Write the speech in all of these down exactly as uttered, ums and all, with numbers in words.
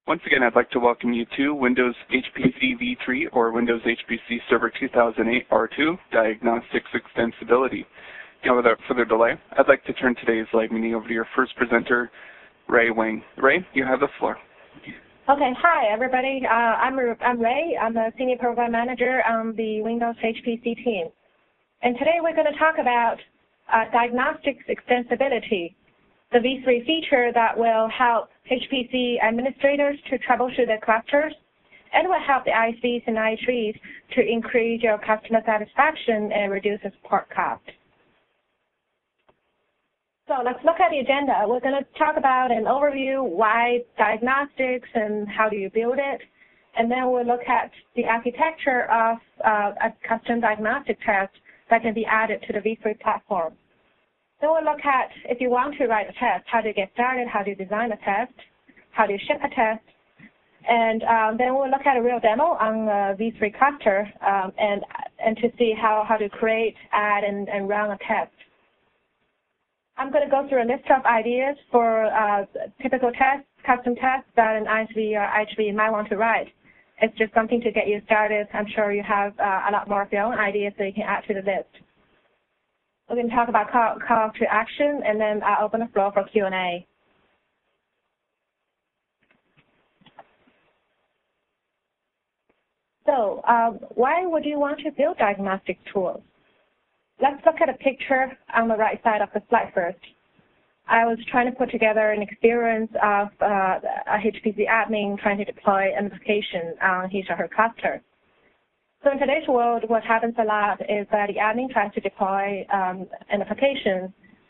Once again, I'd like to welcome you to Windows H P C v three or Windows H P C Server two thousand eight R two Diagnostics Extensibility. Now, without further delay, I'd like to turn today's live meeting over to your first presenter, Ray Wang. Ray, you have the floor. Okay, hi everybody. Uh, I'm, I'm Ray. I'm a Senior Program Manager on the Windows H P C team. And today we're going to talk about uh, Diagnostics Extensibility, the v three feature that will help H P C administrators to troubleshoot their clusters and will help the I S Vs and I H Vs to increase your customer satisfaction and reduce the support cost. So let's look at the agenda. We're going to talk about an overview, why diagnostics and how do you build it, and then we'll look at the architecture of uh, a custom diagnostic test that can be added to the v three platform. Then we'll look at, if you want to write a test, how do you get started, how do you design a test, how do you ship a test, and um, then we'll look at a real demo on a v three cluster um, and, and to see how, how to create, add, and, and run a test. I'm going to go through a list of ideas for uh, typical tests, custom tests that an I S V or I H V might want to write. It's just something to get you started. I'm sure you have uh, a lot more of your own ideas that you can add to the list. We're going to talk about call, call to action, and then I'll open the floor for Q and A. So um, why would you want to build diagnostic tools? Let's look at a picture on the right side of the slide first. I was trying to put together an experience of uh, a H P C admin trying to deploy an application on his or her cluster. So in today's world, what happens a lot is that the admin tries to deploy um, an application,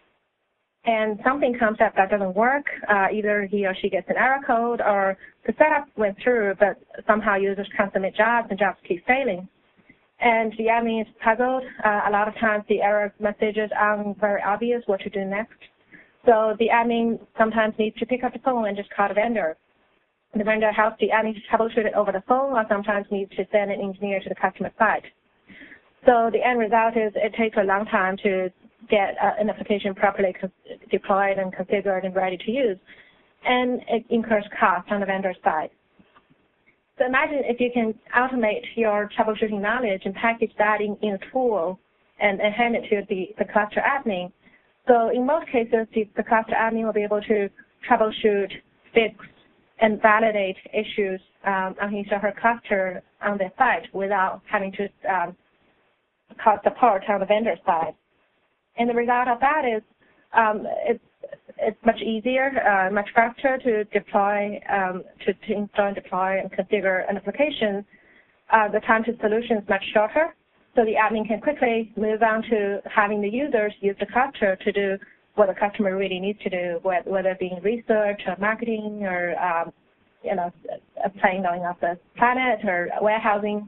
and something comes up that doesn't work. Uh, either he or she gets an error code, or the setup went through, but somehow users can't submit jobs and jobs keep failing. And the admin is puzzled. Uh, a lot of times the error messages aren't very obvious what to do next. So the admin sometimes needs to pick up the phone and just call the vendor. The vendor helps the admin to troubleshoot it over the phone, or sometimes needs to send an engineer to the customer site. So the end result is it takes a long time to get uh, an application properly deployed and configured and ready to use, and it incurs cost on the vendor side. So imagine if you can automate your troubleshooting knowledge and package that in, in a tool and, and hand it to the, the cluster admin. So in most cases, the, the cluster admin will be able to troubleshoot, fix, and validate issues um, on his or her cluster on their site without having to um, call support on the vendor side. And the result of that is um, it's It's much easier, uh, much faster to deploy, um, to, to install and deploy and configure an application. Uh, the time to solution is much shorter, so the admin can quickly move on to having the users use the cluster to do what the customer really needs to do, whether it be research or marketing or, um, you know, a plane going off the planet or warehousing.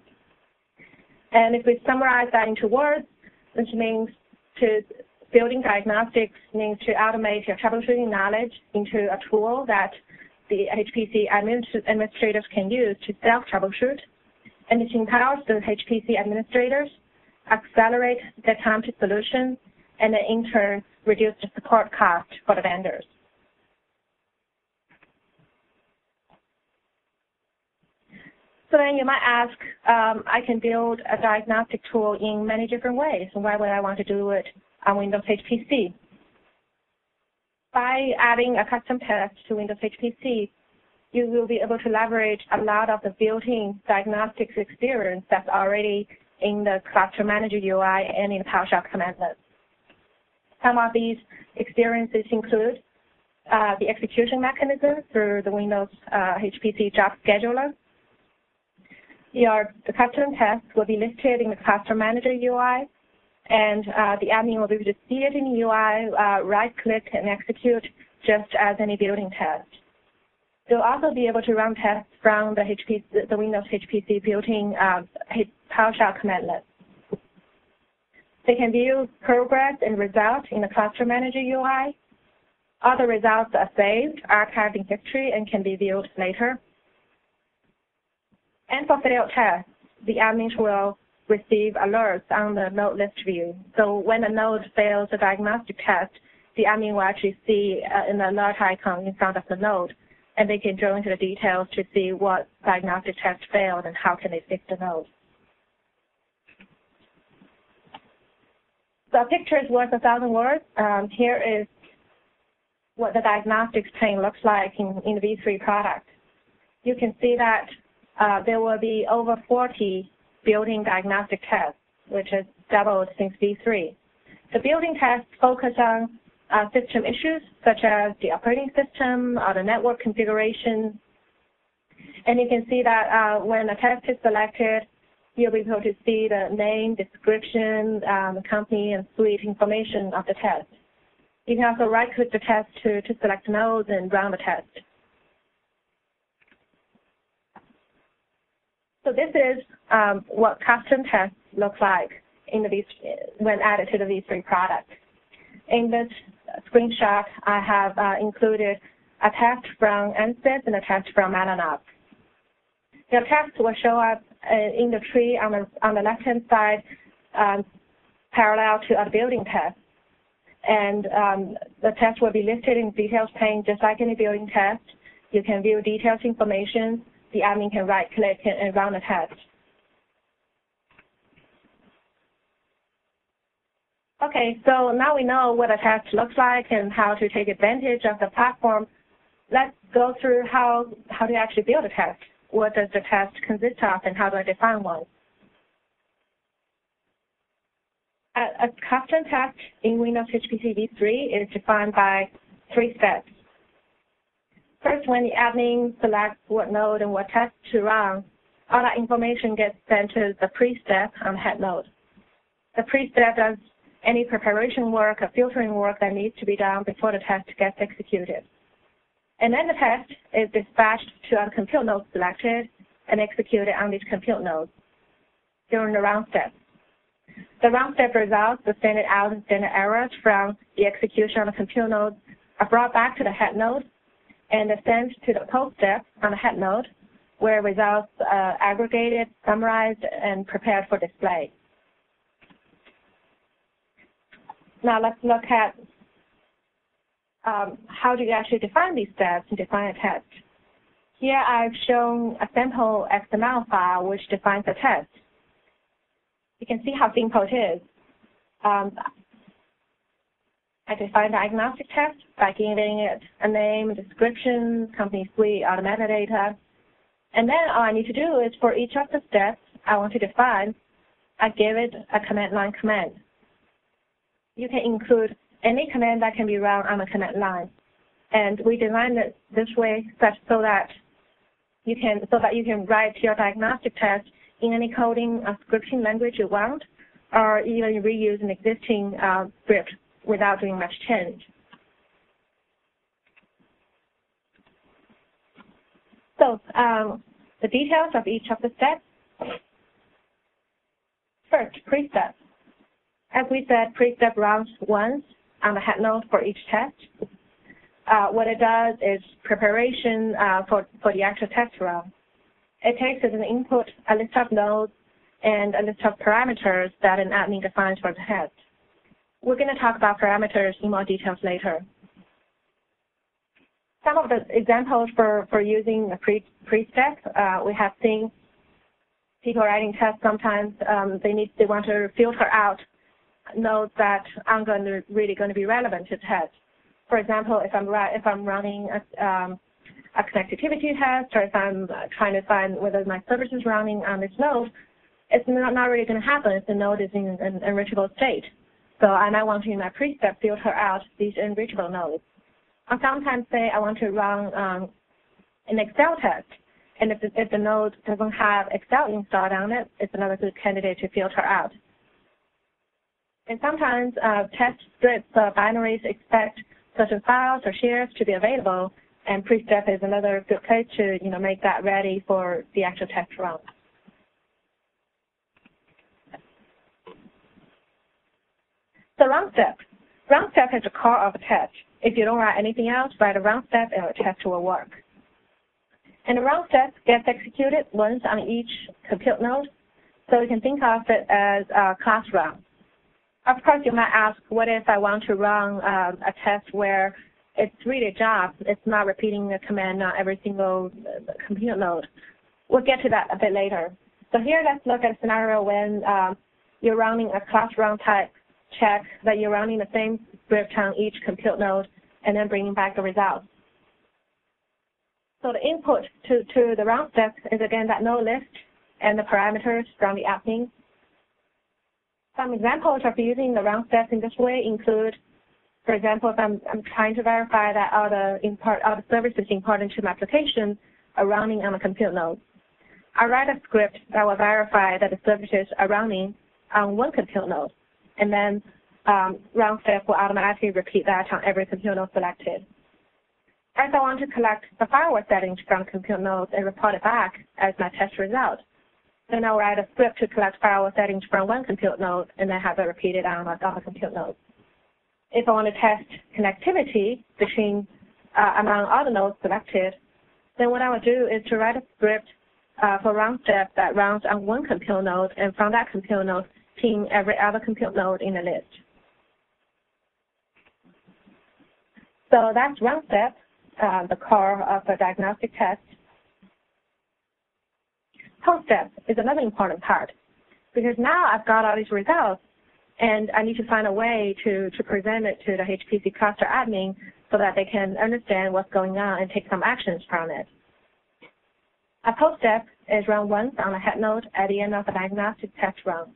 And if we summarize that into words, which means to building diagnostics means to automate your troubleshooting knowledge into a tool that the H P C administrators can use to self-troubleshoot, and it empowers the H P C administrators, accelerate their time to solution, and then in turn reduce the support cost for the vendors. So then you might ask, um, I can build a diagnostic tool in many different ways, and why would I want to do it on Windows H P C? By adding a custom test to Windows H P C, you will be able to leverage a lot of the built-in diagnostics experience that's already in the Cluster Manager U I and in the PowerShell command list. Some of these experiences include uh, the execution mechanism through the Windows uh, H P C job scheduler. Your, the custom test will be listed in the Cluster Manager U I, and uh, the admin will be able to see it in the U I, uh, right-click and execute just as any building test. They'll also be able to run tests from the, H P C, the Windows H P C built-in uh, PowerShell command list. They can view progress and results in the Cluster Manager U I. All the results are saved, archived in history, and can be viewed later. And for failed tests, the admins will receive alerts on the node list view. So when a node fails a diagnostic test, the admin will actually see uh, an alert icon in front of the node and they can drill into the details to see what diagnostic test failed and how can they fix the node. So a picture is worth a thousand words. Um, here is what the diagnostics pane looks like in, in the V three product. You can see that uh, there will be over forty building diagnostic tests, which is doubled since V three. The building tests focus on uh, system issues such as the operating system or the network configuration. And you can see that uh, when a test is selected, you'll be able to see the name, description, um, company, and suite information of the test. You can also right-click the test to, to select nodes and run the test. So this is um, what custom tests look like in the V when added to the V three product. In this screenshot, I have uh, included a test from N S I S and a test from Mellanox. The test will show up uh, in the tree on the, on the left-hand side, um, parallel to a building test. And um, the test will be listed in the details pane just like any building test. You can view details information. The admin can right-click and, and run the test. Okay, so now we know what a test looks like and how to take advantage of the platform. Let's go through how, how to actually build a test. What does the test consist of, and how do I define one? A, a custom test in Windows H P C V three is defined by three steps. First, when the admin selects what node and what test to run, all that information gets sent to the pre-step on the head node. The pre-step does any preparation work or filtering work that needs to be done before the test gets executed. And then the test is dispatched to a compute node selected and executed on these compute nodes during the run step. The run step results, the standard out and standard errors from the execution on the compute node, are brought back to the head node and sent to the post step on the head node, where results are aggregated, summarized, and prepared for display. Now let's look at um, how do you actually define these steps and define a test. Here I've shown a sample X M L file which defines a test. You can see how simple it is. Um, I define the diagnostic test by giving it a name, a description, company suite, all the metadata. And then all I need to do is for each of the steps I want to define, I give it a command line command. You can include any command that can be run on the command line. And we designed it this way such so that you can so that you can write your diagnostic test in any coding or scripting language you want, or even reuse an existing uh, script without doing much change. So um, the details of each of the steps. First, pre-step. As we said, pre-step runs once on the head node for each test. Uh, what it does is preparation uh, for, for the actual test run. It takes as an input a list of nodes and a list of parameters that an admin defines for the test. We're going to talk about parameters in more details later. Some of the examples for, for using a pre, pre-step, uh, we have seen people writing tests sometimes, um, they need they want to filter out nodes that aren't going to, really going to be relevant to the test. For example, if I'm, if I'm running a, um, a connectivity test, or if I'm trying to find whether my service is running on this node, it's not, not really going to happen if the node is in an enrichable state. So I might want to, in my pre-step, filter out these enrichable nodes. I sometimes say I want to run um, an Excel test, and if the, if the node doesn't have Excel installed on it, it's another good candidate to filter out. And sometimes uh, test scripts or binaries expect certain files or shares to be available, and pre-step is another good place to, you know, make that ready for the actual test run. So run step. Run step is the core of a test. If you don't write anything else, write a run step and a test will work. And the run step gets executed once on each compute node, so you can think of it as a class run. Of course, you might ask, what if I want to run um, a test where it's really a job. It's not repeating a command on every single compute node. We'll get to that a bit later. So here, let's look at a scenario when um, you're running a class run type check that you're running the same script on each compute node and then bringing back the results. So the input to, to the round step is, again, that node list and the parameters from the admin. Some examples of using the round steps in this way include, for example, if I'm, I'm trying to verify that all the, import, all the services important to my application are running on a compute node. I write a script that will verify that the services are running on one compute node, and then um, round step will automatically repeat that on every compute node selected. As I want to collect the firewall settings from compute nodes and report it back as my test result, then I'll write a script to collect firewall settings from one compute node and then have it repeated on other compute nodes. If I want to test connectivity between uh, among all the nodes selected, then what I will do is to write a script uh, for round step that runs on one compute node, and from that compute node, ping every other compute node in the list. So that's round step, uh, the core of a diagnostic test. Post step is another important part, because now I've got all these results, and I need to find a way to, to present it to the H P C cluster admin so that they can understand what's going on and take some actions from it. A post step is run once on a head node at the end of the diagnostic test run.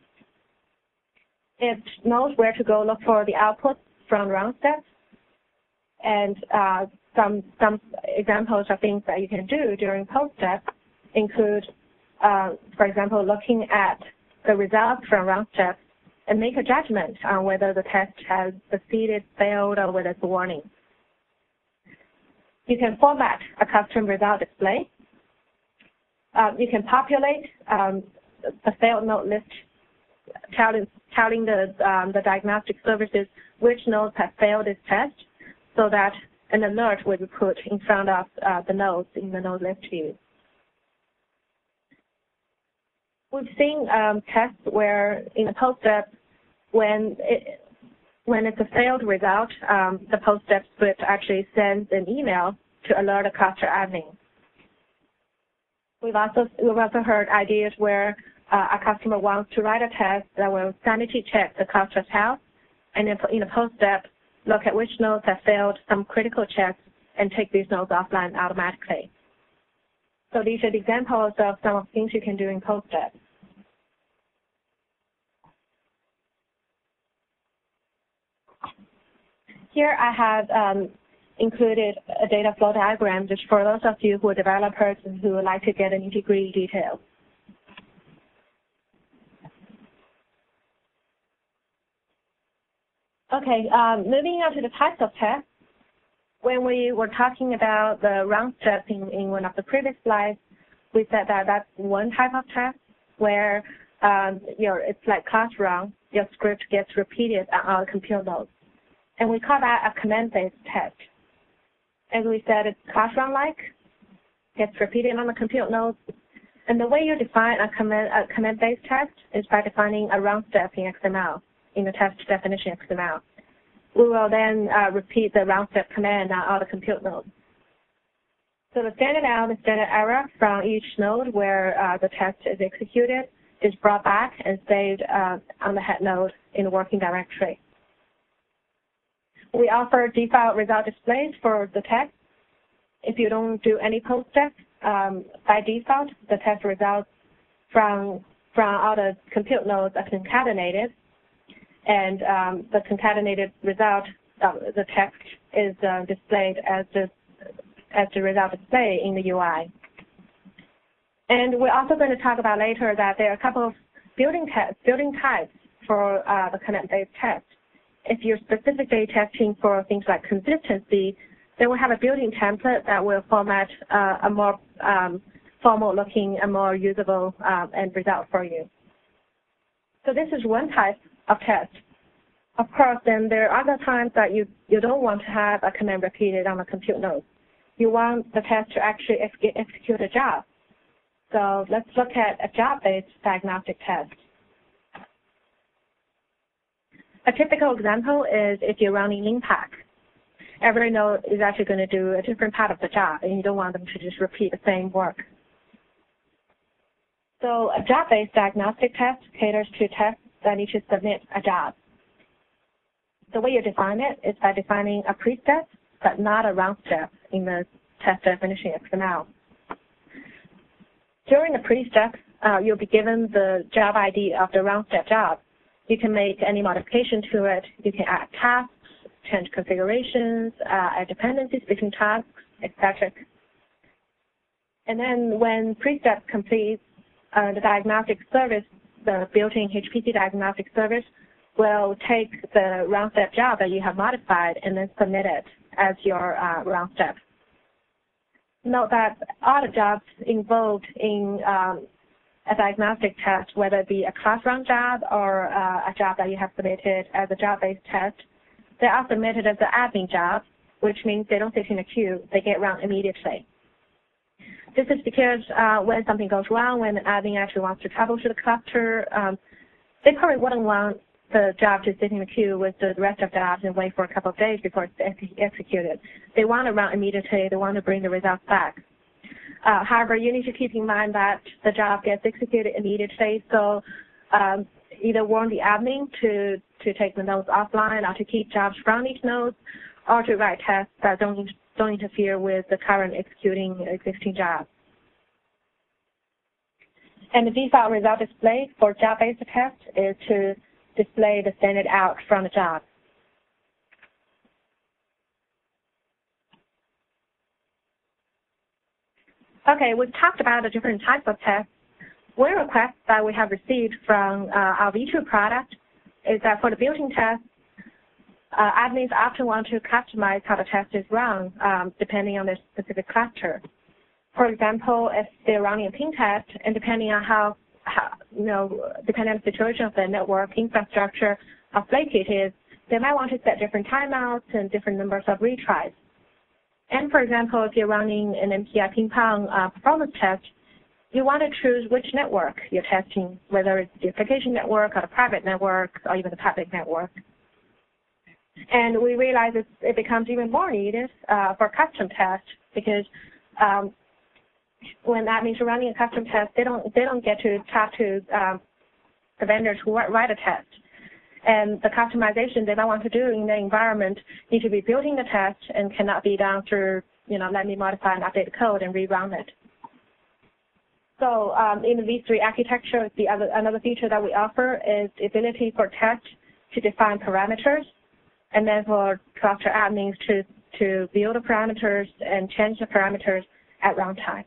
It knows where to go look for the output from round steps, and uh, some, some examples of things that you can do during post step include, uh, for example, looking at the results from round steps and make a judgment on whether the test has succeeded, failed, or whether it's a warning. You can format a custom result display. Uh, you can populate um, the failed node list, telling, telling the, um, the diagnostic services which nodes have failed this test, so that an alert will be put in front of uh, the nodes in the node list view. We've seen um, tests where in the post step, when it, when it's a failed result, um, the post step script actually sends an email to alert a cluster admin. We've also we've also heard ideas where uh, a customer wants to write a test that will sanity check the cluster's health, and then in the post step, look at which nodes have failed some critical checks and take these nodes offline automatically. So these are the examples of some of the things you can do in post step. Here I have um, included a data flow diagram just for those of you who are developers and who would like to get an nitty-gritty detail. Okay, um, moving on to the types of tests. When we were talking about the round step in, in one of the previous slides, we said that that's one type of test where um, your, it's like class run, your script gets repeated on our compute nodes. And we call that a command-based test. As we said, it's class run-like, gets repeated on the compute nodes. And the way you define a command, a command-based test is by defining a round step in X M L, in the test definition X M L. We will then uh, repeat the round step command on all the compute nodes. So the standard out and standard error from each node where uh, the test is executed is brought back and saved uh, on the head node in the working directory. We offer default result displays for the test. If you don't do any post step, um, by default, the test results from, from all the compute nodes are concatenated, and um, the concatenated result, uh, the text is uh, displayed as the, as the result display in the U I. And we're also going to talk about later that there are a couple of building, building types for uh, the command-based test. If you're specifically testing for things like consistency, then we have a built-in template that will format uh, a more um, formal-looking and more usable um, end result for you. So this is one type of test. Of course, then there are other times that you, you don't want to have a command repeated on a compute node. You want the test to actually ex execute a job. So let's look at a job-based diagnostic test. A typical example is if you're running Leanpack. every node is actually going to do a different part of the job, and you don't want them to just repeat the same work. So a job-based diagnostic test caters to tests that need to submit a job. The way you define it is by defining a pre-step, but not a round step in the test definition X M L. During the pre-step, uh, you'll be given the job I D of the round step job. You can make any modification to it. You can add tasks, change configurations, uh, add dependencies between tasks, et cetera. And then when pre-step completes, uh, the diagnostic service, the built-in H P C diagnostic service, will take the round step job that you have modified and then submit it as your uh, round step. Note that all the jobs involved in um, a diagnostic test, whether it be a class run job or uh, a job that you have submitted as a job-based test, they are submitted as an admin job, which means they don't sit in a queue, they get run immediately. This is because uh, when something goes wrong, when the admin actually wants to troubleshoot the cluster, um, they probably wouldn't want the job to sit in the queue with the rest of the jobs and wait for a couple of days before it's ex executed. They want to run immediately. They want to bring the results back. Uh, however, you need to keep in mind that the job gets executed immediately, so um, either warn the admin to, to take the nodes offline or to keep jobs from these nodes, or to write tests that don't, don't interfere with the current executing existing job. And the default result display for job-based test is to display the standard out from the job. Okay, we've talked about the different types of tests. One request that we have received from uh, our V two product is that for the built-in test, uh, admins often want to customize how the test is run um, depending on their specific cluster. For example, if they're running a ping test, and depending on how How, you know, depending on the situation of the network infrastructure, how flaky it is, they might want to set different timeouts and different numbers of retries. And for example, if you're running an M P I ping pong uh, performance test, you want to choose which network you're testing, whether it's the application network or the private network or even the public network. And we realize it, it becomes even more needed uh, for custom tests because um, when that means running a custom test, they don't they don't get to talk to um, the vendors who write a test, and the customization they don't want to do in the environment need to be built in the test and cannot be done through you know let me modify and update the code and rerun it. So um, in the V three architecture, the other another feature that we offer is the ability for tests to define parameters, and then for cluster admins to to build the parameters and change the parameters at runtime.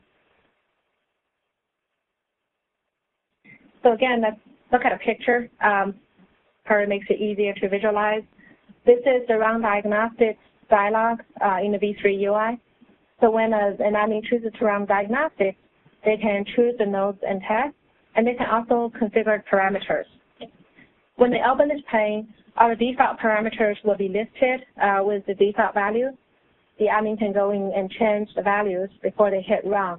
So again, let's look at a picture. Um, probably makes it easier to visualize. This is the run diagnostics dialog uh, in the V three U I. So when a, an admin chooses to run diagnostics, they can choose the nodes and tests, and they can also configure parameters. When they open this pane, our default parameters will be listed uh, with the default value. The admin can go in and change the values before they hit run.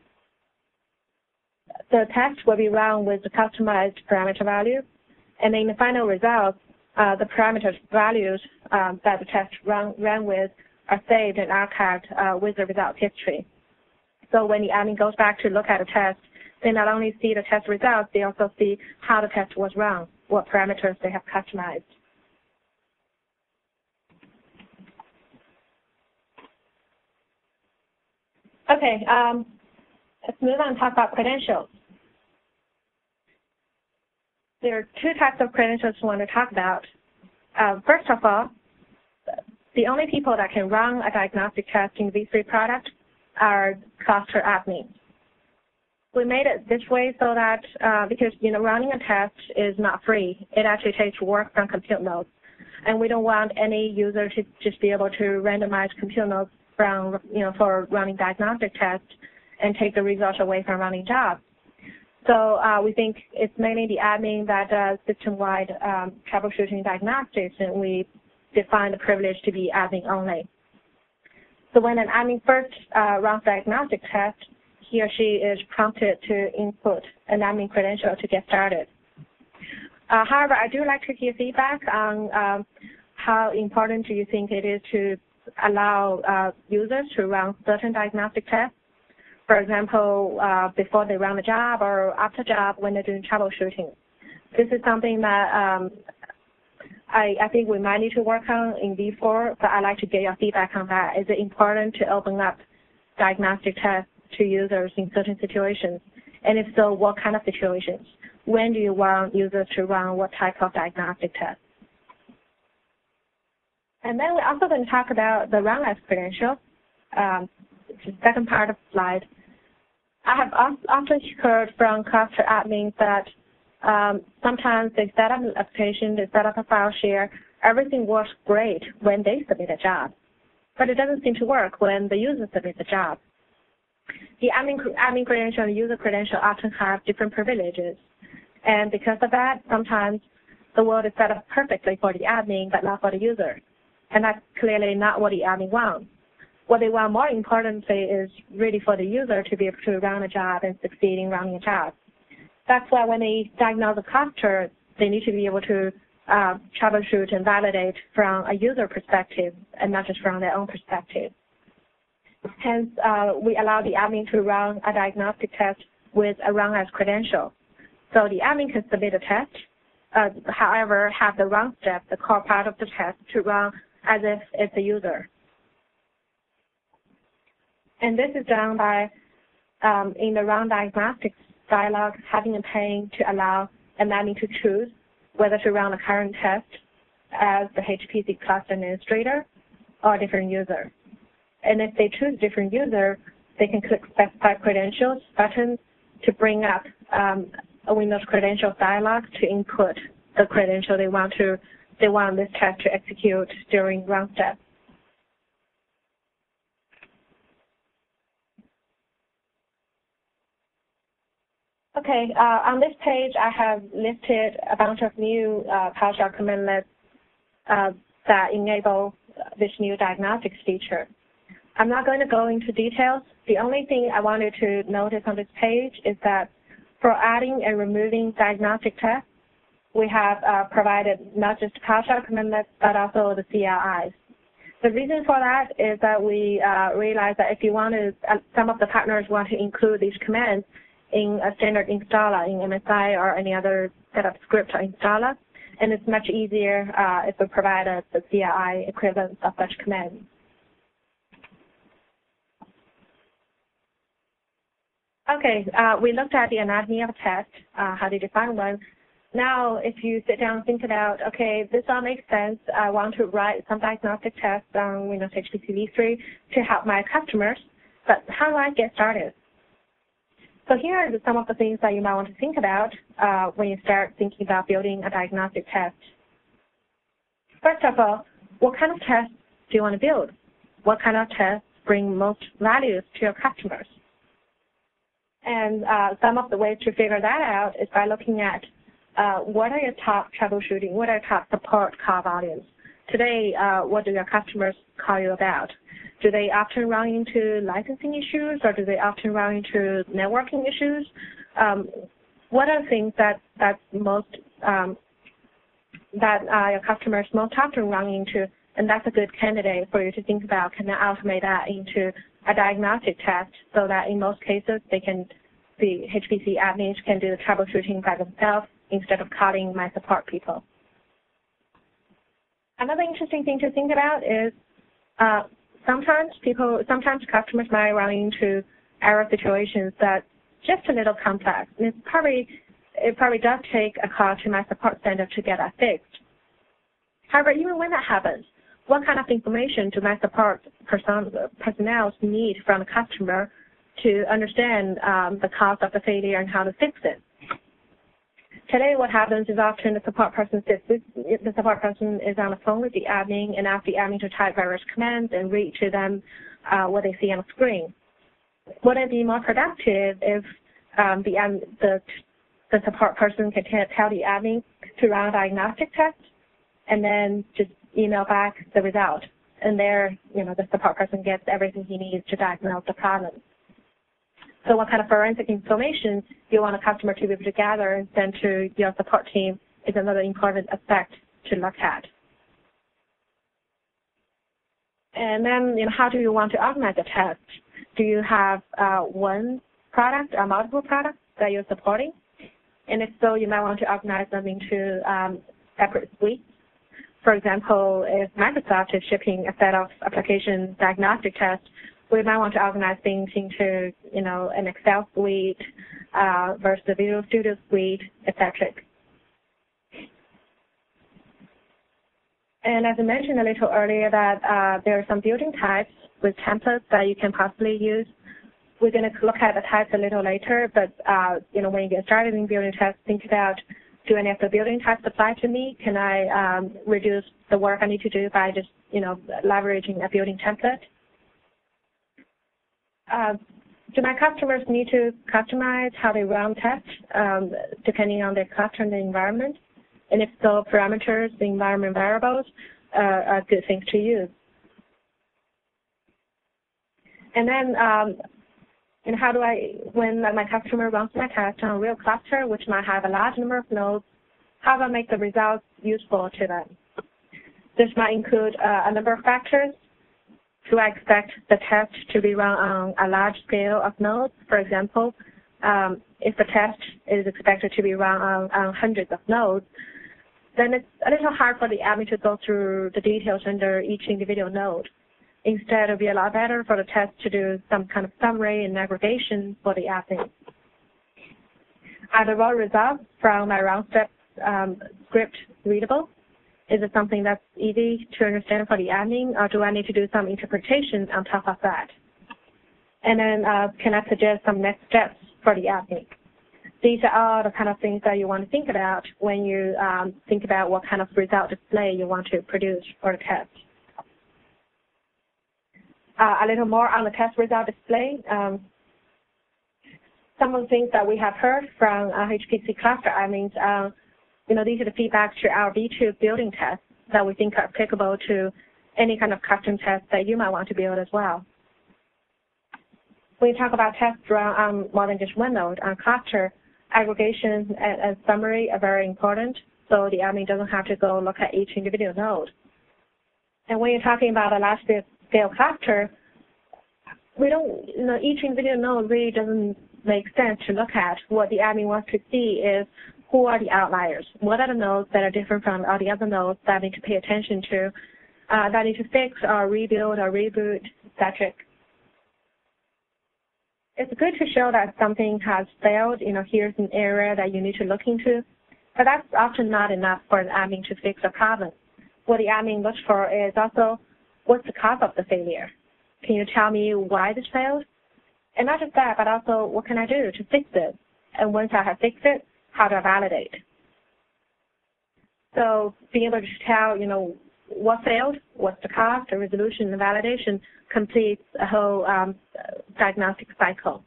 The test will be run with the customized parameter value, and in the final results, uh, the parameter values um, that the test run, ran with are saved and archived uh, with the result history. So when the admin goes back to look at a test, they not only see the test results, they also see how the test was run, what parameters they have customized. Okay, um, let's move on and talk about credentials. There are two types of credentials we want to talk about. Uh, first of all, the only people that can run a diagnostic test in the V three product are cluster admins. We made it this way so that uh, because you know running a test is not free, it actually takes work from compute nodes, and we don't want any user to just be able to randomize compute nodes from you know for running diagnostic tests and take the results away from running jobs. So uh, we think it's mainly the admin that does system-wide um, troubleshooting diagnostics, and we define the privilege to be admin only. So when an admin first uh, runs diagnostic test, he or she is prompted to input an admin credential to get started. Uh, however, I do like to hear feedback on um, how important do you think it is to allow uh, users to run certain diagnostic tests. For example, uh, before they run the job or after job when they're doing troubleshooting. This is something that um, I, I think we might need to work on in V four, but I'd like to get your feedback on that. Is it important to open up diagnostic tests to users in certain situations? And if so, what kind of situations? When do you want users to run what type of diagnostic tests? And then we're also going to talk about the run as credential, um, the second part of the slide. I have often heard from cluster admins that um, sometimes they set up an application, they set up a file share, everything works great when they submit a job, but it doesn't seem to work when the user submits a job. The admin, admin credential and user credential often have different privileges, and because of that, sometimes the world is set up perfectly for the admin, but not for the user, and that's clearly not what the admin wants. What they want more importantly is really for the user to be able to run a job and succeed in running a job. That's why when they diagnose a cluster, they need to be able to uh, troubleshoot and validate from a user perspective and not just from their own perspective. Hence, uh, we allow the admin to run a diagnostic test with a run as credential. So the admin can submit a test, uh, however, have the run step, the core part of the test, to run as if it's a user. And this is done by, um, in the run diagnostics dialog, having a pane to allow an admin to choose whether to run the current test as the H P C cluster administrator or a different user. And if they choose a different user, they can click Specify Credentials button to bring up um, a Windows Credentials dialog to input the credential they want to they want this test to execute during run step. Okay, uh, on this page, I have listed a bunch of new uh, PowerShell commandlets uh, that enable this new diagnostics feature. I'm not going to go into details. The only thing I wanted to notice on this page is that for adding and removing diagnostic tests, we have uh, provided not just PowerShell commandlets, but also the C L Is. The reason for that is that we uh, realize that if you want to, uh, some of the partners want to include these commands in a standard installer in M S I or any other setup script or installer, and it's much easier uh, if we provide a, the C L I equivalent of such commands. Okay, uh, we looked at the anatomy of a test, uh, how to define one. Now, if you sit down and think about, okay, this all makes sense. I want to write some diagnostic tests on Windows H P C v three to help my customers, but how do I get started? So here are some of the things that you might want to think about uh, when you start thinking about building a diagnostic test. First of all, what kind of tests do you want to build? What kind of tests bring most values to your customers? And uh, some of the ways to figure that out is by looking at uh, what are your top troubleshooting, what are your top support call volumes. Today, uh, what do your customers call you about? Do they often run into licensing issues, or do they often run into networking issues? Um, what are things that that most um, that uh, your customers most often run into? And that's a good candidate for you to think about. Can I automate that into a diagnostic test so that in most cases they can, the H P C admins can do the troubleshooting by themselves instead of calling my support people. Another interesting thing to think about is uh, sometimes people, sometimes customers might run into error situations that just a little complex. And it's probably, it probably does take a call to my support center to get that fixed. However, even when that happens, what kind of information do my support person, personnel need from the customer to understand um, the cause of the failure and how to fix it? Today, what happens is often the support person sits with, the support person is on the phone with the admin and asks the admin to type various commands and read to them uh, what they see on the screen. Would it be more productive if um, the, the the support person can tell the admin to run a diagnostic test and then just email back the result, and there, you know, the support person gets everything he needs to diagnose the problem? So what kind of forensic information you want a customer to be able to gather and send to your support team is another important aspect to look at. And then, you know, how do you want to organize the test? Do you have uh, one product or multiple products that you're supporting? And if so, you might want to organize them into um, separate suites. For example, if Microsoft is shipping a set of application diagnostic tests, we might want to organize things into, you know, an Excel suite uh, versus a Visual Studio suite, et cetera. And as I mentioned a little earlier, that uh, there are some building types with templates that you can possibly use. We're going to look at the types a little later, but uh, you know, when you get started in building tests, think about, do any of the building types apply to me? Can I um, reduce the work I need to do by just, you know, leveraging a building template? Uh, do my customers need to customize how they run tests um, depending on their cluster and the environment? And if so, parameters, the environment variables uh, are good things to use. And then, um, and how do I, when my customer runs my test on a real cluster, which might have a large number of nodes, how do I make the results useful to them? This might include uh, a number of factors. Do I expect the test to be run on a large scale of nodes? For example, um, if the test is expected to be run on, on hundreds of nodes, then it's a little hard for the admin to go through the details under each individual node. Instead, it would be a lot better for the test to do some kind of summary and aggregation for the admin. Are the raw results from my round step um, script readable? Is it something that's easy to understand for the admin, or do I need to do some interpretation on top of that? And then uh, can I suggest some next steps for the admin? These are all the kind of things that you want to think about when you um, think about what kind of result display you want to produce for the test. Uh, a little more on the test result display. Um, some of the things that we have heard from uh, H P C cluster admins, uh, you know, these are the feedback to our V two building tests that we think are applicable to any kind of custom test that you might want to build as well. When you talk about tests run on more than just one node on cluster, aggregation and, and summary are very important, so the admin doesn't have to go look at each individual node. And when you're talking about a large scale cluster, we don't, you know, each individual node really doesn't make sense to look at. What the admin wants to see is who are the outliers? What are the nodes that are different from all the other nodes that I need to pay attention to, uh, that I need to fix or rebuild or reboot, et cetera. It's good to show that something has failed, you know, here's an area that you need to look into, but that's often not enough for an admin to fix a problem. What the admin looks for is also, what's the cause of the failure? Can you tell me why this failed? And not just that, but also, what can I do to fix it? And once I have fixed it, how do I validate? So being able to tell, you know, what failed, what's the cause, the resolution, the validation completes a whole um, diagnostic cycle.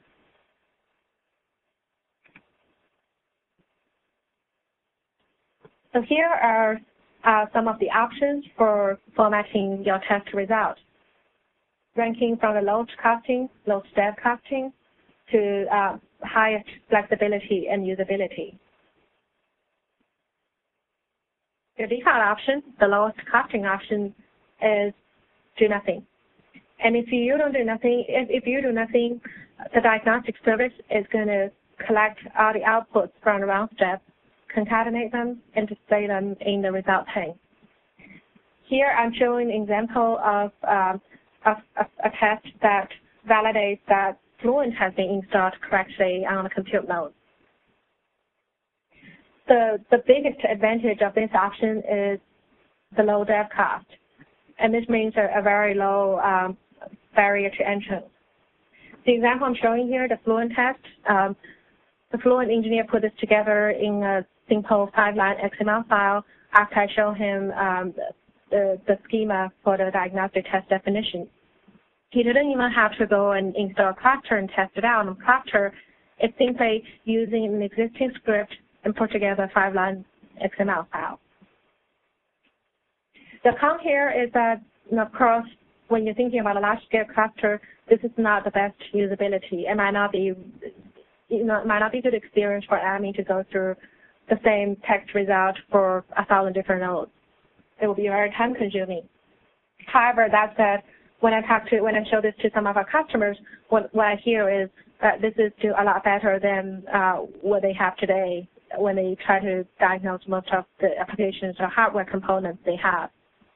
So here are uh, some of the options for formatting your test results, ranking from the lowest costing, lowest dev costing, to uh, highest flexibility and usability. The default option, the lowest costing option, is do nothing. And if you don't do nothing, if, if you do nothing, the diagnostic service is going to collect all the outputs from the round step, concatenate them, and display them in the result pane. Here I'm showing an example of, um, of, of a test that validates that Fluent has been installed correctly on the compute node. The, the biggest advantage of this option is the low dev cost, and this means a, a very low um, barrier to entrance. The example I'm showing here, the Fluent test, um, the Fluent engineer put this together in a simple five-line X M L file after I show him um, the, the schema for the diagnostic test definition. He didn't even have to go and install Cluster and test it out on Cluster. It's simply using an existing script and put together a five-line X M L file. The con here is that, you know, of course, when you're thinking about a large-scale cluster, this is not the best usability. It might not be, you know, it might not be a good experience for admin to go through the same text result for a thousand different nodes. It will be very time-consuming. However, that said, when I talk to, when I show this to some of our customers, what, what I hear is that this is still a lot better than uh, what they have today when they try to diagnose most of the applications or hardware components they have.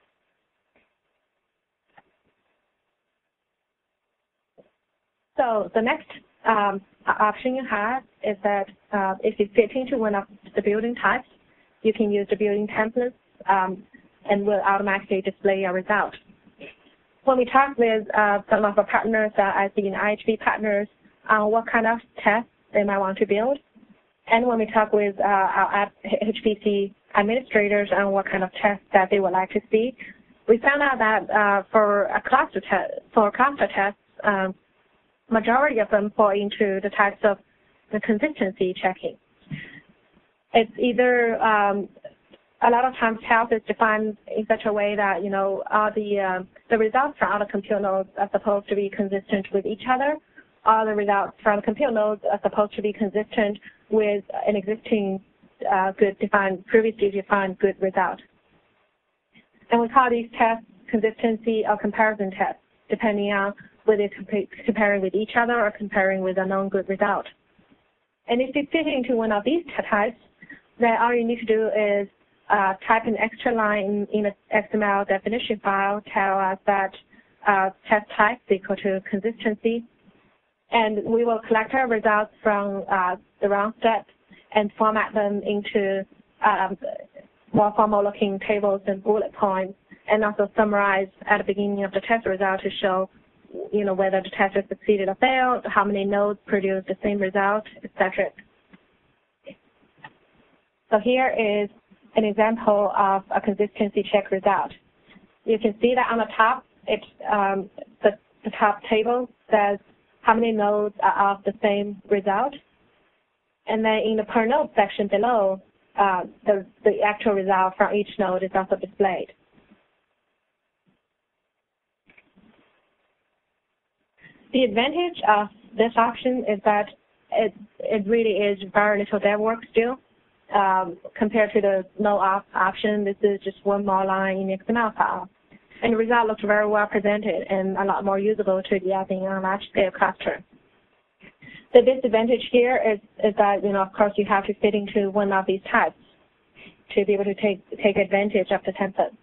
So the next um, option you have is that uh, if you fit into one of the building types, you can use the building templates um, and will automatically display a result. When we talk with uh, some of our partners, uh, I C and I H V partners, on what kind of tests they might want to build, and when we talk with uh, our H P C administrators on what kind of tests that they would like to see, we found out that uh, for a cluster test, for cluster tests, um, majority of them fall into the types of the consistency checking. It's either um, a lot of times health is defined in such a way that, you know, all the, uh, the results from all the compute nodes are supposed to be consistent with each other. All the results from the compute nodes are supposed to be consistent with an existing uh, good defined, previously defined good result. And we call these tests consistency or comparison tests, depending on whether it's comparing with each other or comparing with a known good result. And if you fit into one of these types, then all you need to do is uh, type an extra line in an X M L definition file, tell us that uh, test type is equal to consistency, and we will collect our results from uh, the round steps and format them into um, more formal-looking tables and bullet points, and also summarize at the beginning of the test result to show, you know, whether the test has succeeded or failed, how many nodes produce the same result, et cetera. So here is an example of a consistency check result. You can see that on the top, it's um, the, the top table says how many nodes are of the same result. And then in the per node section below, uh, the, the actual result from each node is also displayed. The advantage of this option is that it, it really is very little dev work still. Um, compared to the no op option, this is just one more line in the X M L file. And the result looks very well presented and a lot more usable to the admin on a large-scale cluster. The disadvantage here is, is that, you know, of course, you have to fit into one of these types to be able to take, take advantage of the template.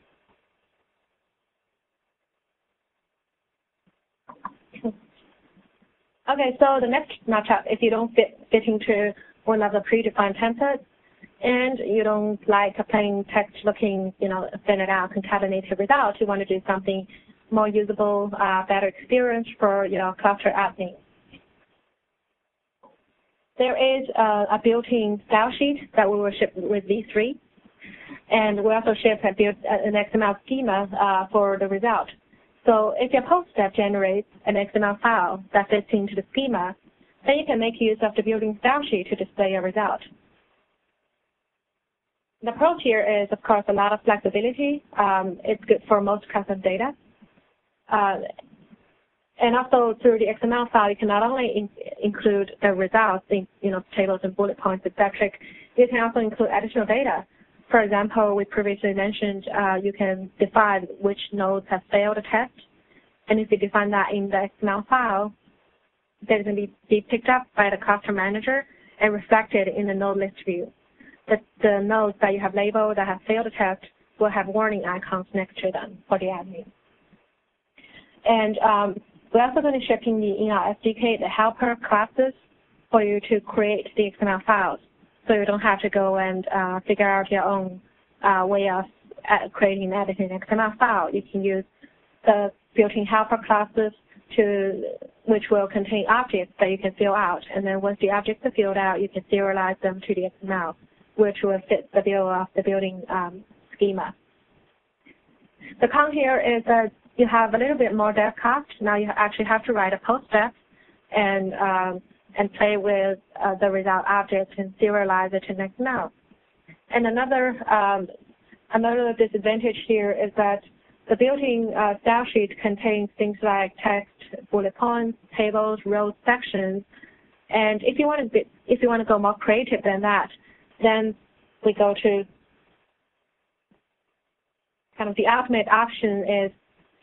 Okay, so the next matchup, if you don't fit, fit into one of the predefined templates and you don't like a plain text looking, you know, standard out concatenated result, you want to do something more usable, uh, better experience for, you know, cluster admin. There is uh, a built-in style sheet that we will ship with V three, and we also ship a built, uh, an X M L schema uh, for the result. So if your post step generates an X M L file that fits into the schema, then you can make use of the built-in style sheet to display a result. The approach here is, of course, a lot of flexibility. Um, it's good for most custom data. Uh, and also through the X M L file, you can not only in include the results in, you know, tables and bullet points, et cetera, you can also include additional data. For example, we previously mentioned uh, you can define which nodes have failed a test. And if you define that in the X M L file, they're going to be, be picked up by the cluster manager and reflected in the node list view. The, the nodes that you have labeled that have failed a test will have warning icons next to them for the admin. And um, we're also going to ship in the in our S D K the helper classes for you to create the X M L files, so you don't have to go and uh, figure out your own uh, way of uh, creating and editing an X M L file. You can use the built-in helper classes to, which will contain objects that you can fill out. And then once the objects are filled out, you can serialize them to the X M L, which will fit the bill of the building um, schema. The con here is that you have a little bit more dev cost. Now you actually have to write a post step and um, and play with uh, the result object and serialize it in X M L. And another um, another disadvantage here is that the built-in uh, style sheet contains things like text, bullet points, tables, rows, sections. And if you want to be, if you want to go more creative than that, then we go to kind of the ultimate option is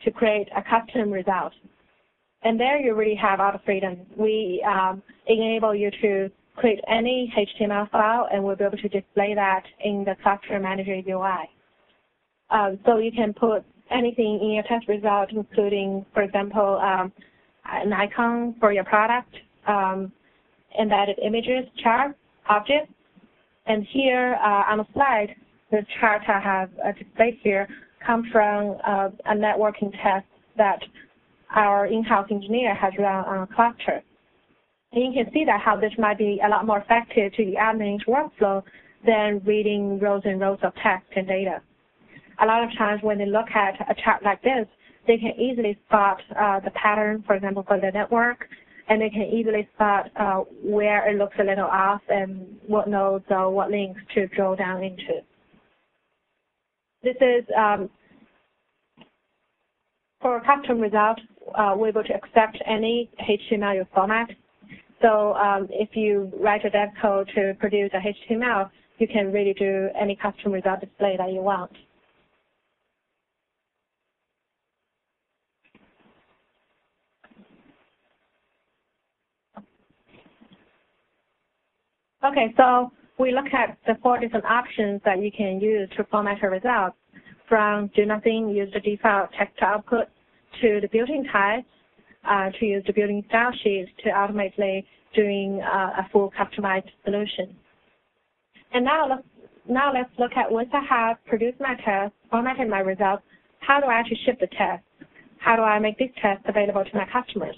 to create a custom result. And there you really have all the freedom. We um, enable you to create any H T M L file, and we'll be able to display that in the Cluster Manager U I. Um, so you can put anything in your test result, including, for example, um, an icon for your product, um, embedded images, chart, objects. And here uh, on the slide, the chart I have uh, displayed here comes from uh, a networking test that our in-house engineer has run on a cluster. And you can see that how this might be a lot more effective to the admin's workflow than reading rows and rows of text and data. A lot of times when they look at a chart like this, they can easily spot uh, the pattern, for example, for the network, and they can easily spot uh, where it looks a little off and what nodes or what links to drill down into. This is, um, for a custom result, uh, we're able to accept any H T M L format. So um, if you write a dev code to produce a H T M L, you can really do any custom result display that you want. Okay, so we look at the four different options that you can use to format your results, from do nothing, use the default text output, to the built-in types, uh, to use the built-in style sheets to ultimately doing uh, a full customized solution. And now let's, now let's look at once I have produced my test, formatted my results, how do I actually ship the test? How do I make these tests available to my customers?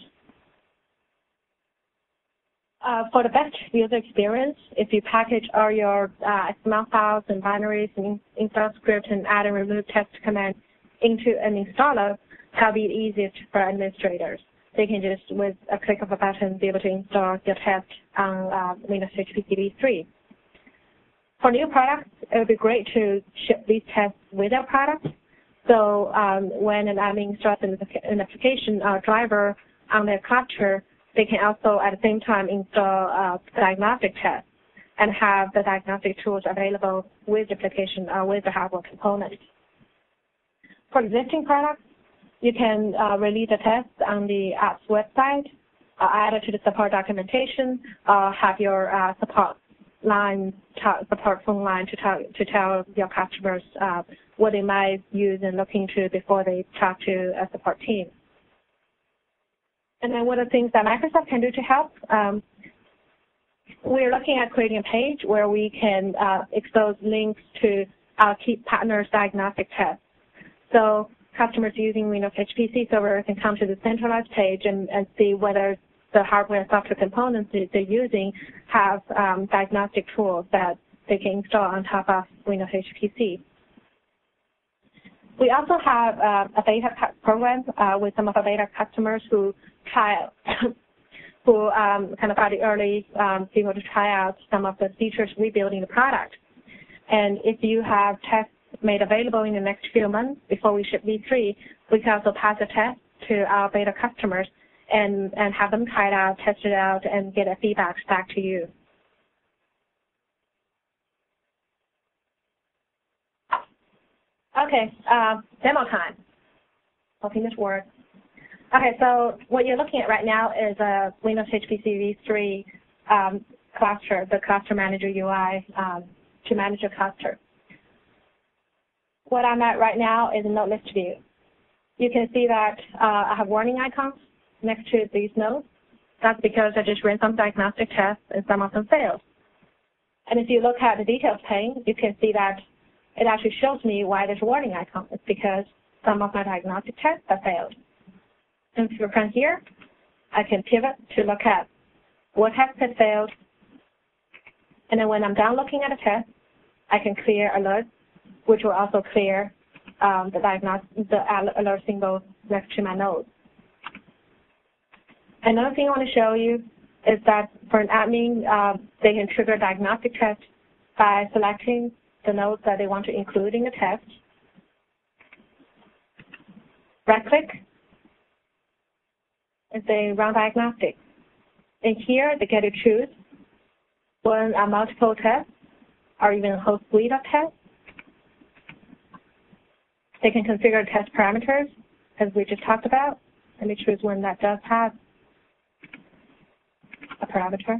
Uh, for the best user experience, if you package all your uh, X M L files and binaries and install script and add and remove test command into an installer, that'll be the easiest for administrators. They can just, with a click of a button, be able to install your test on uh, Windows H P C v three. For new products, it would be great to ship these tests with their product. So um, when an admin installs an application or driver on their cluster, they can also, at the same time, install uh, diagnostic tests and have the diagnostic tools available with the application or with the hardware component. For existing products, you can uh, release a test on the app's website, uh, add it to the support documentation, or have your uh, support line, support phone line to tell, to tell your customers uh, what they might use and look into before they talk to a support team. And then one of the things that Microsoft can do to help, um, we're looking at creating a page where we can uh, expose links to our key partners' diagnostic tests. So customers using Windows H P C server can come to the centralized page and, and see whether the hardware and software components that they're using have um, diagnostic tools that they can install on top of Windows H P C. We also have uh, a beta program uh, with some of our beta customers who try, who um, kind of are the early um, people to try out some of the features we build in the product. And if you have tests made available in the next few months before we ship v three, we can also pass a test to our beta customers and, and have them try it out, test it out, and get a feedback back to you. Okay, uh, demo time. Hoping this works. Okay, so what you're looking at right now is a Windows H P C v three um, cluster, the Cluster Manager U I um, to manage a cluster. What I'm at right now is a node list view. You can see that uh, I have warning icons next to these nodes. That's because I just ran some diagnostic tests and some of them failed. And if you look at the details pane, you can see that it actually shows me why there's a warning icon. It's because some of my diagnostic tests have failed. And if you come here, I can pivot to look at what tests have failed. And then when I'm done looking at a test, I can clear alerts, which will also clear um, the, the alert symbol next to my nodes. Another thing I want to show you is that for an admin, uh, they can trigger diagnostic tests by selecting the nodes that they want to include in the test. Right-click and say Run Diagnostic. And here they get to choose one or multiple tests or even a whole suite of tests. They can configure test parameters as we just talked about. Let me choose one that does have a parameter.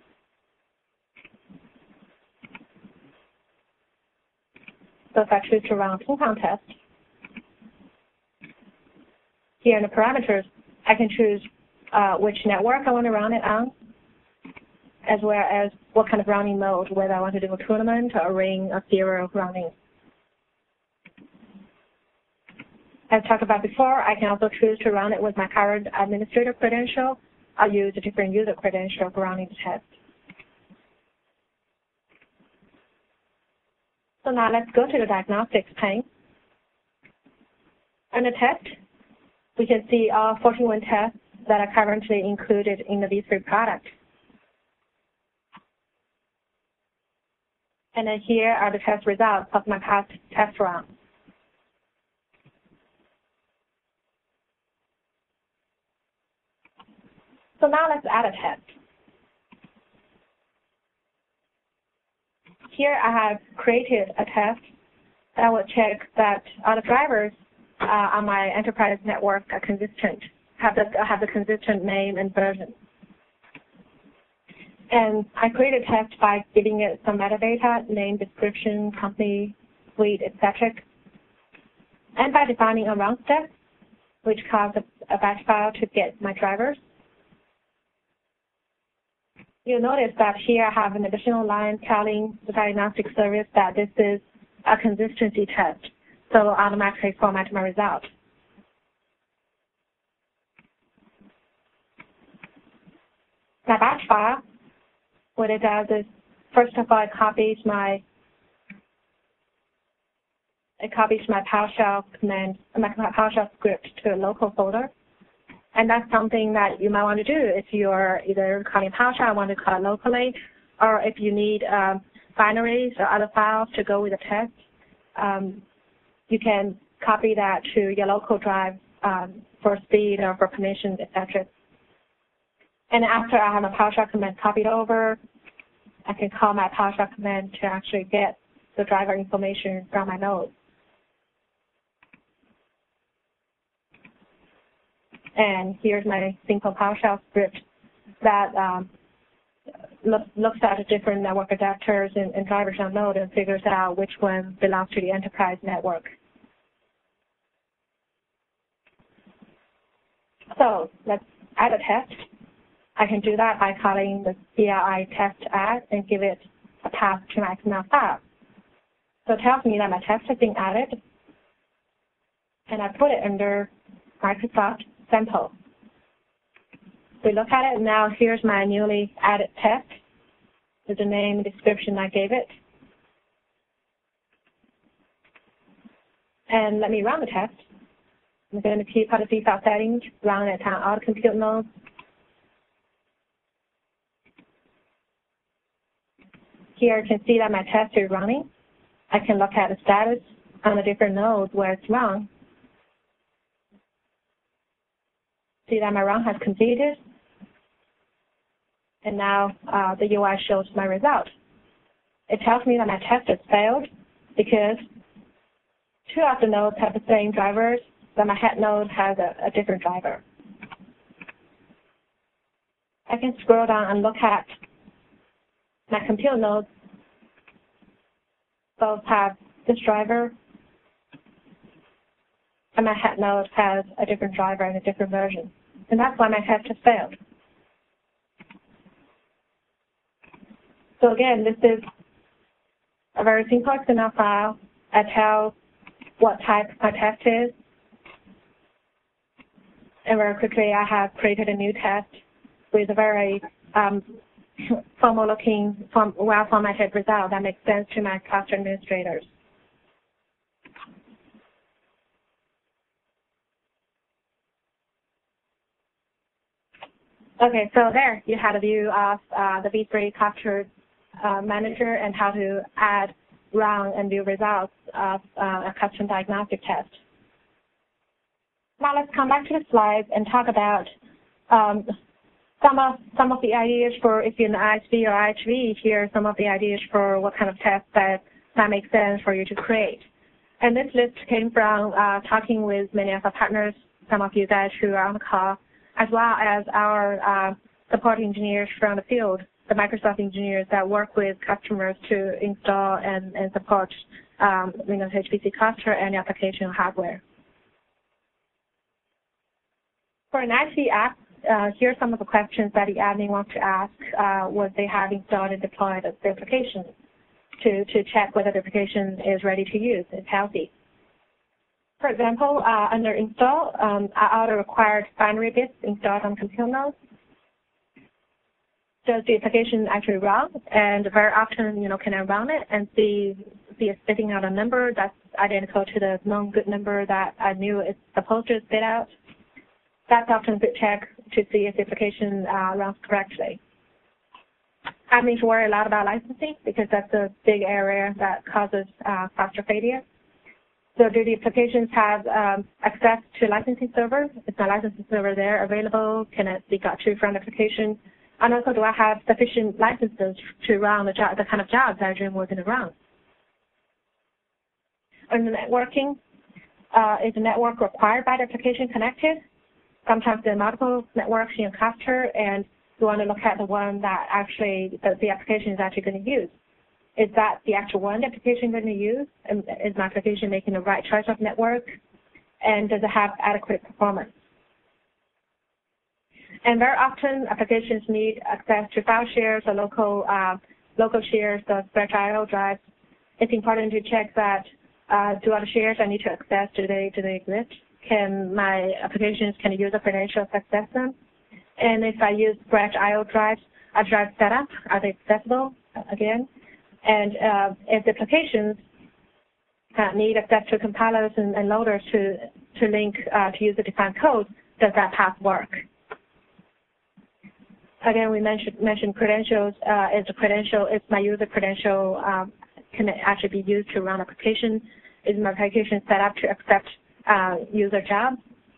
So if I choose to run a ping-pong test, here in the parameters, I can choose uh, which network I want to run it on, as well as what kind of running mode, whether I want to do a tournament, a ring, a serial running. As talked about before, I can also choose to run it with my current administrator credential. I'll use a different user credential for running the test. So now let's go to the diagnostics pane. Under test, we can see all forty-one tests that are currently included in the V three product. And then here are the test results of my past test run. So now let's add a test. Here I have created a test that will check that all the drivers uh, on my enterprise network are consistent, have the, have the consistent name and version. And I created a test by giving it some metadata, name, description, company, suite, et cetera. And by defining a run step, which caused a, a batch file to get my drivers. You'll notice that here I have an additional line telling the diagnostic service that this is a consistency test, so it'll automatically format my result. My batch file, what it does is, first of all, it copies my it copies my PowerShell command, my PowerShell script to a local folder. And that's something that you might want to do if you're either calling PowerShell and want to call it locally, or if you need um, binaries or other files to go with the test. Um, you can copy that to your local drive um, for speed or for permissions, et cetera. And after I have my PowerShell command copied over, I can call my PowerShell command to actually get the driver information from my node. And here's my simple PowerShell script that um, look, looks at the different network adapters and, and drivers on node and figures out which one belongs to the enterprise network. So let's add a test. I can do that by calling the C L I test add and give it a path to my X M L file. So it tells me that my test has been added, and I put it under Microsoft Sample. We look at it now. Here's my newly added test with the name and description I gave it. And let me run the test. I'm going to keep all the default settings, run it on all the compute nodes. Here you can see that my test is running. I can look at the status on the different nodes where it's run. See that my run has completed, and now uh, the U I shows my result. It tells me that my test has failed because two of the nodes have the same drivers, but my head node has a, a different driver. I can scroll down and look at my compute nodes. Both have this driver, and my head node has a different driver and a different version. And that's why my test has failed. So again, this is a very simple X M L file. I tell what type my test is. And very quickly, I have created a new test with a very um, formal-looking, form, well-formatted result that makes sense to my cluster administrators. Okay, so there you had a view of uh, the V three Cluster uh, Manager and how to add, run, and view results of uh, a custom diagnostic test. Now let's come back to the slides and talk about um, some of some of the ideas for if you're in I S V or I H V. Here are some of the ideas for what kind of tests that that makes sense for you to create. And this list came from uh, talking with many of our partners, some of you guys who are on the call, as well as our uh, support engineers from the field, the Microsoft engineers that work with customers to install and, and support um, Windows H P C cluster and application hardware. For an I C app, uh, here are some of the questions that the admin wants to ask uh, once they have installed and deployed the application to, to check whether the application is ready to use, it's healthy. For example, uh, under install, um, are all the required binary bits installed on compute nodes? Does the application actually run? And very often, you know, can I run it and see, see it spitting out a number that's identical to the known good number that I knew it's supposed to spit out? That's often a good check to see if the application uh, runs correctly. Admins worry a lot about licensing because that's a big area that causes uh, cluster failure. So do the applications have um, access to licensing server? Is my licensing server there available? Can it be got to from the application? And also, do I have sufficient licenses to run the, job, the kind of jobs I dream we're going to run? And the networking, uh, is the network required by the application connected? Sometimes there are multiple networks in a cluster, and you want to look at the one that actually the, the application is actually going to use. Is that the actual one the application is going to use? And is my application making the right choice of network? And does it have adequate performance? And very often, applications need access to file shares or local uh, local shares or stretch I O drives. It's important to check that uh, do all the shares I need to access, do they, do they exist? Can my applications, can the user credentials access them? And if I use stretch I O drives, are drives set up? Are they accessible again? And uh, if the applications uh, need access to compilers and, and loaders to, to link uh, to user-defined code, does that path work? Again, we mentioned, mentioned credentials. Uh, is the credential, is my user credential, um, can it actually be used to run application? Is my application set up to accept uh, user jobs?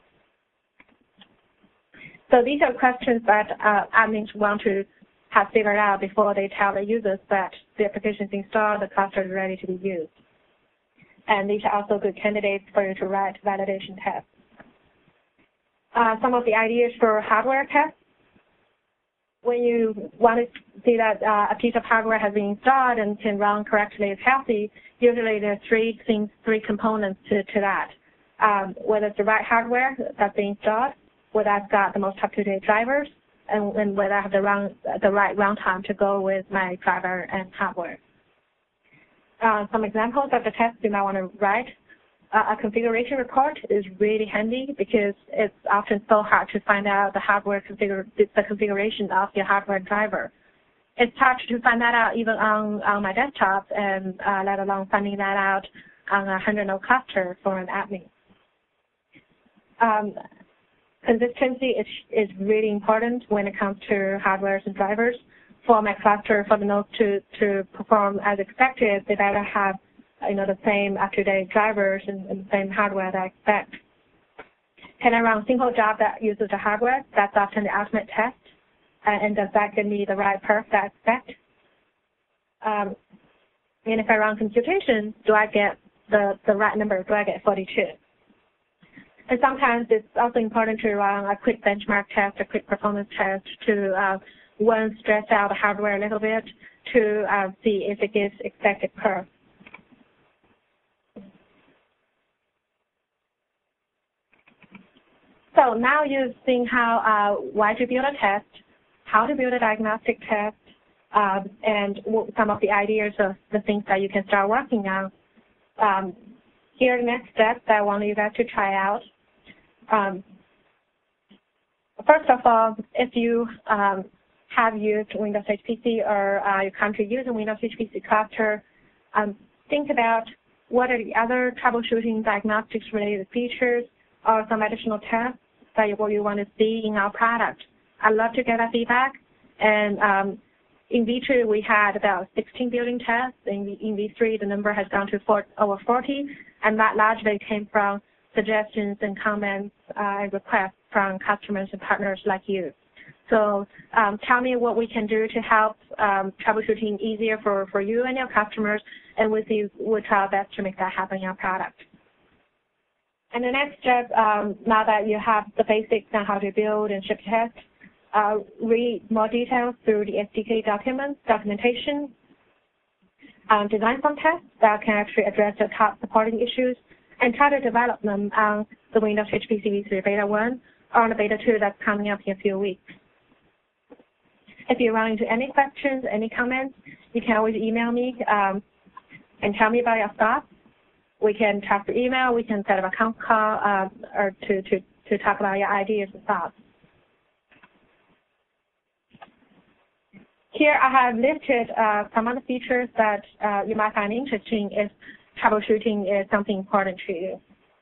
So these are questions that uh, admins want to have figured out before they tell the users that the application is installed, the cluster is ready to be used. And these are also good candidates for you to write validation tests. Uh, some of the ideas for hardware tests. When you want to see that uh, a piece of hardware has been installed and can run correctly, is healthy, usually there are three things, three components to, to that. Um, whether it's the right hardware that's being installed, whether I've got the most up-to-date drivers, and, and whether I have the, run, the right runtime to go with my driver and hardware. Uh, some examples of the tests you might want to write. Uh, a configuration report is really handy because it's often so hard to find out the hardware configure, the configuration of your hardware driver. It's hard to find that out even on, on my desktop, and uh, let alone finding that out on a one hundred node cluster for an admin. Um, consistency is, is really important when it comes to hardware and drivers. For my cluster, for the nodes to, to perform as expected, they better have you know, the same up-to-date drivers and, and the same hardware that I expect. Can I run a single job that uses the hardware? That's often the ultimate test. Uh, and does that give me the right perf that I expect? Um, and if I run computation, do I get the, the right number? Do I get forty-two? And sometimes it's also important to run a quick benchmark test, a quick performance test to, uh, one, stress out the hardware a little bit to uh, see if it gives expected perf. So now you've seen how, uh, why to build a test, how to build a diagnostic test, um, and some of the ideas of the things that you can start working on. Um, here are the next steps that I want you guys to try out. Um, first of all, if you um, have used Windows H P C or uh, your country using Windows H P C cluster, um, think about what are the other troubleshooting diagnostics related features or some additional tests that you, you want to see in our product. I'd love to get that feedback. And um, in V two, we had about sixteen building tests. In, in V three, the number has gone to four, over forty, and that largely came from suggestions and comments uh, and requests from customers and partners like you. So um, tell me what we can do to help um, troubleshooting easier for, for you and your customers, and we'll, see, we'll try our best to make that happen in your product. And the next step, um, now that you have the basics on how to build and ship test, uh, read more details through the S D K documents, documentation, um, design some tests that can actually address the top supporting issues, and try to develop them on the Windows H P C V three Beta one or on the Beta two that's coming up in a few weeks. If you run into any questions, any comments, you can always email me um, and tell me about your thoughts. We can talk through email, we can set up a conf call uh, or to, to, to talk about your ideas and thoughts. Here I have listed uh, some of the features that uh, you might find interesting if troubleshooting is something important to you.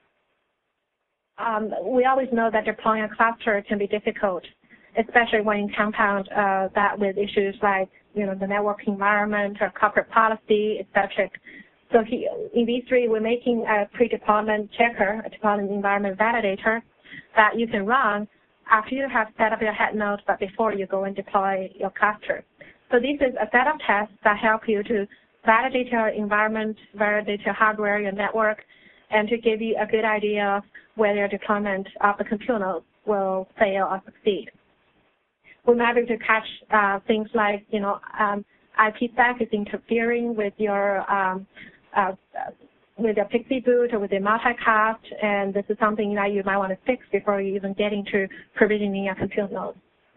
Um, we always know that deploying a cluster can be difficult, especially when you compound uh, that with issues like, you know, the network environment or corporate policy, et cetera. So he, in V three, we're making a pre-deployment checker, a deployment environment validator that you can run after you have set up your head node, but before you go and deploy your cluster. So this is a set of tests that help you to validate your environment, validate your hardware, your network, and to give you a good idea of whether your deployment of the compute node will fail or succeed. We might be able to catch uh, things like, you know, um, I P sec is interfering with your um, uh, with your Pixie boot or with your multicast, and this is something that you might want to fix before you even get into provisioning your compute node.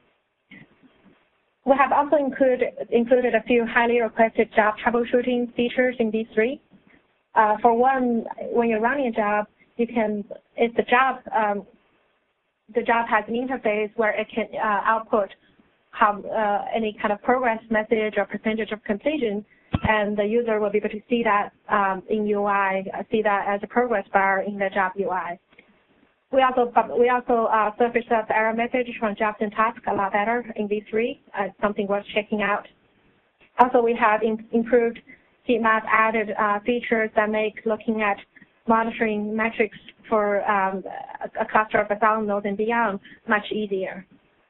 We have also include, included a few highly requested job troubleshooting features in V three. Uh, for one, when you're running a job, you can, if the job, um, the job has an interface where it can uh, output how, uh, any kind of progress message or percentage of completion, and the user will be able to see that um, in U I, uh, see that as a progress bar in the job U I. We also we also uh, surface up the error message from jobs and tasks a lot better in V three. Uh, something worth checking out. Also, we have in, improved heat map added uh, features that make looking at monitoring metrics for um, a, a cluster of a thousand nodes and beyond much easier.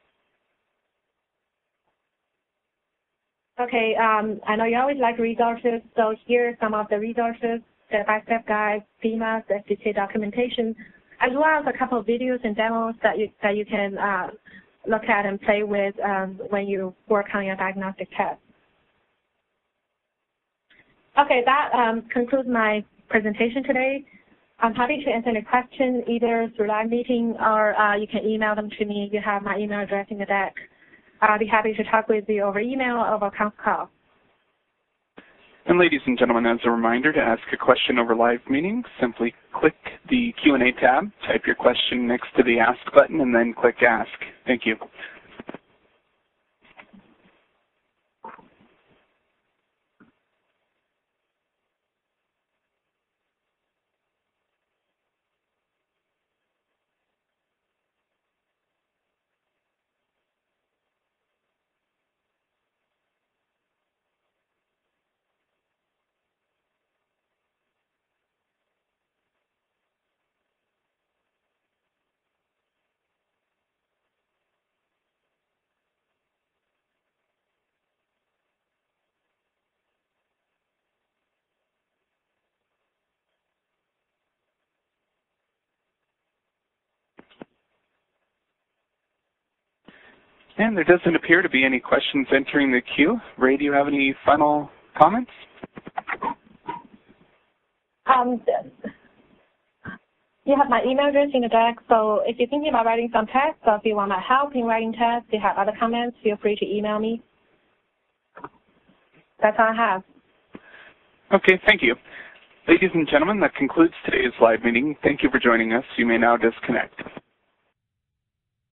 Okay, um, I know you always like resources, so here are some of the resources, step-by-step guides, schemas, S D K documentation, as well as a couple of videos and demos that you, that you can uh, look at and play with um, when you work on your diagnostic test. Okay, that um, concludes my presentation today. I'm happy to answer any questions either through live meeting or uh, you can email them to me. You have my email address in the deck. I'll be happy to talk with you over email or over conf call. And ladies and gentlemen, as a reminder, to ask a question over live meeting, simply click the Q and A tab, type your question next to the Ask button, and then click Ask. Thank you. And there doesn't appear to be any questions entering the queue. Ray, do you have any final comments? Um, you have my email address in the deck, so if you're thinking about writing some tests or if you want my help in writing tests, if you have other comments, feel free to email me. That's all I have. Okay, thank you. Ladies and gentlemen, that concludes today's live meeting. Thank you for joining us. You may now disconnect.